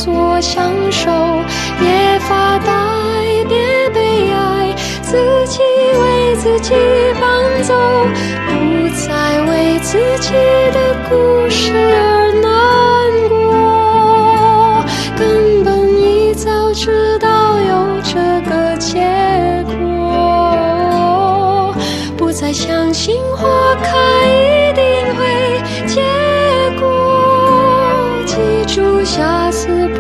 作享受，别发呆，别悲哀，自己为自己伴奏，不再为自己的故事而难过，根本一早知道有这个结果，不再相信花开一定会结果，记住下次